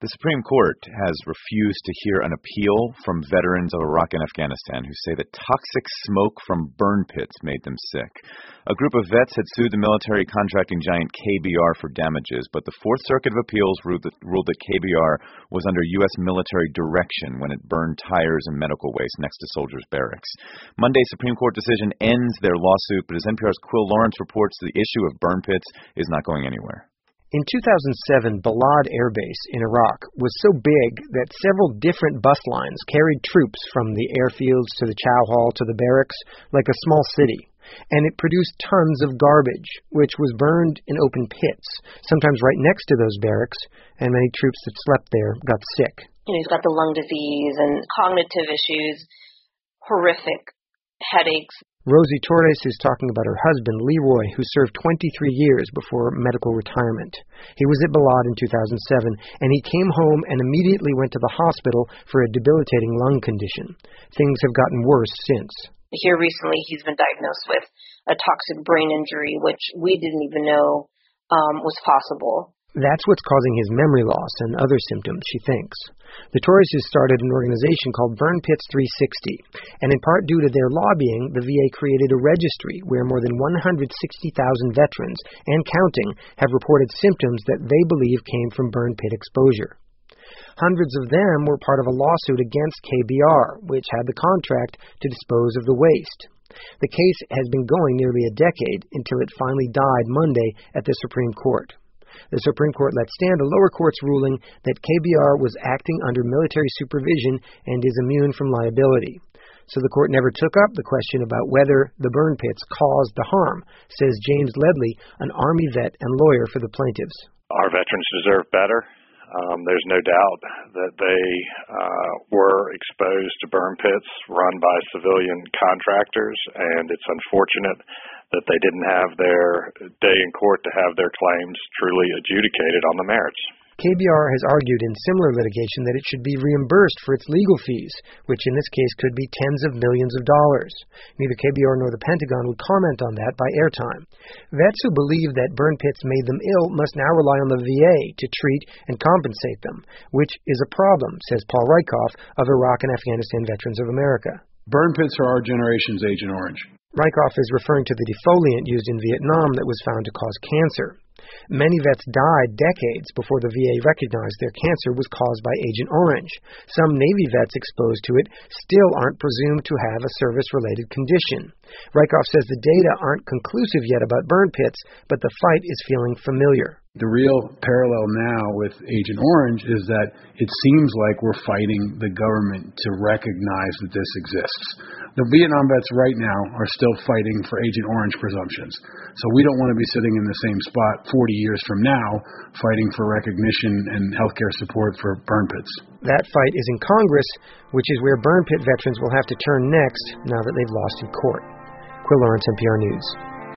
The Supreme Court has refused to hear an appeal from veterans of Iraq and Afghanistan who say that toxic smoke from burn pits made them sick. A group of vets had sued the military contracting giant KBR for damages, but the Fourth Circuit of Appeals ruled that KBR was under U.S. military direction when it burned tires and medical waste next to soldiers' barracks. Monday's Supreme Court decision ends their lawsuit, but as NPR's Quill Lawrence reports, the issue of burn pits is not going anywhere. In 2007, Balad Air Base in Iraq was so big that several different bus lines carried troops from the airfields to the chow hall to the barracks like a small city. And it produced tons of garbage, which was burned in open pits, sometimes right next to those barracks, and many troops that slept there got sick. He's got the lung disease and cognitive issues, horrific headaches. Rosie Torres is talking about her husband, Leroy, who served 23 years before medical retirement. He was at Balad in 2007, and he came home and immediately went to the hospital for a debilitating lung condition. Things have gotten worse since. Here recently, he's been diagnosed with a toxic brain injury, which we didn't even know was possible. That's what's causing his memory loss and other symptoms, she thinks. The Torreses started an organization called Burn Pits 360, and in part due to their lobbying, the VA created a registry where more than 160,000 veterans, and counting, have reported symptoms that they believe came from burn pit exposure. Hundreds of them were part of a lawsuit against KBR, which had the contract to dispose of the waste. The case has been going nearly a decade until it finally died Monday at the Supreme Court. The Supreme Court let stand a lower court's ruling that KBR was acting under military supervision and is immune from liability. So the court never took up the question about whether the burn pits caused the harm, says James Ledley, an Army vet and lawyer for the plaintiffs. Our veterans deserve better. There's no doubt that they were exposed to burn pits run by civilian contractors, and it's unfortunate that they didn't have their day in court to have their claims truly adjudicated on the merits. KBR has argued in similar litigation that it should be reimbursed for its legal fees, which in this case could be tens of millions of dollars. Neither KBR nor the Pentagon would comment on that by airtime. Vets who believe that burn pits made them ill must now rely on the VA to treat and compensate them, which is a problem, says Paul Rykoff of Iraq and Afghanistan Veterans of America. Burn pits are our generation's Agent Orange. Rykoff is referring to the defoliant used in Vietnam that was found to cause cancer. Many vets died decades before the VA recognized their cancer was caused by Agent Orange. Some Navy vets exposed to it still aren't presumed to have a service-related condition. Rykoff says the data aren't conclusive yet about burn pits, but the fight is feeling familiar. The real parallel now with Agent Orange is that it seems like we're fighting the government to recognize that this exists. The Vietnam vets right now are still fighting for Agent Orange presumptions. So we don't want to be sitting in the same spot 40 years from now fighting for recognition and healthcare support for burn pits. That fight is in Congress, which is where burn pit veterans will have to turn next now that they've lost in court. Quill Lawrence, NPR News.